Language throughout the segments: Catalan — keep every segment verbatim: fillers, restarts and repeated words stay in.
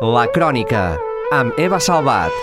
La Crònica, amb Eva Salvat.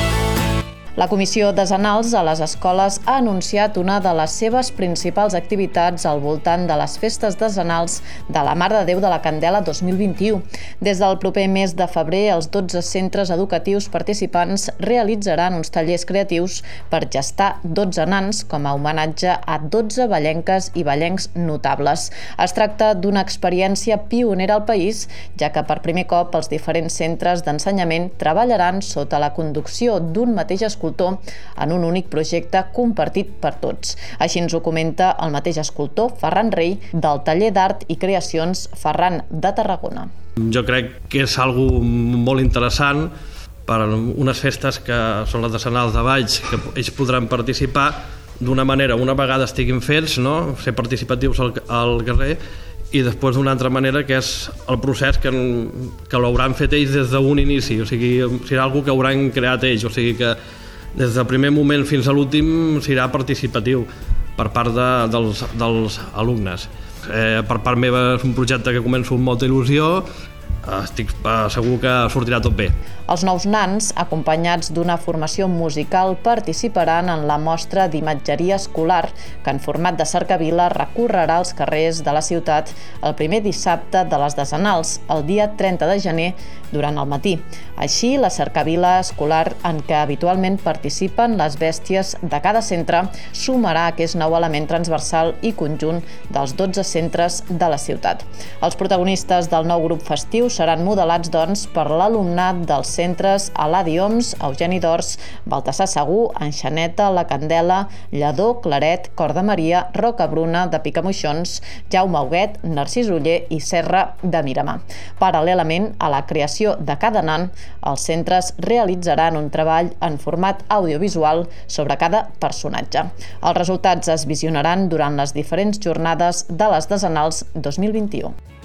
La Comissió Decenals a les escoles ha anunciat una de les seves principals activitats al voltant de les festes decenals de la Mare de Déu de la Candela dos mil vint-i-u. Des del proper mes de febrer, els dotze centres educatius participants realitzaran uns tallers creatius per gestar dotze nans com a homenatge a dotze vallenques i vallencs notables. Es tracta d'una experiència pionera al país, ja que per primer cop els diferents centres d'ensenyament treballaran sota la conducció d'un mateix escultor en un únic projecte compartit per tots. Així ens ho comenta el mateix escultor, Ferran Rey, del taller d'art i creacions Ferran de Tarragona. Jo crec que és algo molt interessant per unes festes que són les decenals de Valls, que ells podran participar d'una manera, una vegada estiguin fets, no? Ser participatius al, al carrer, i després d'una altra manera, que és el procés que, que l'hauran fet ells des d'un inici, o sigui, serà algo que hauran creat ells, o sigui que des del primer moment fins a l'últim serà participatiu per part de, dels, dels alumnes. Eh, per part meva és un projecte que començo amb molta il·lusió, estic segur que sortirà tot bé. Els nous nans, acompanyats d'una formació musical, participaran en la mostra d'imatgeria escolar que en format de cercavila recorrerà els carrers de la ciutat el primer dissabte de les decenals, el dia trenta de gener, durant el matí. Així, la cercavila escolar en què habitualment participen les bèsties de cada centre sumarà aquest nou element transversal i conjunt dels dotze centres de la ciutat. Els protagonistes del nou grup festiu seran modelats, doncs, per l'alumnat dels centres Aladi Oms, Eugeni d'Ors, Baltasar Segur, Enxaneta, La Candela, Lledó, Claret, Cor de Maria, Roca Bruna, de Picamoixons, Jaume Huguet, Narcís Oller i Serra de Miramar. Paral·lelament a la creació de cada nan, els centres realitzaran un treball en format audiovisual sobre cada personatge. Els resultats es visionaran durant les diferents jornades de les decenals dos mil vint-i-u.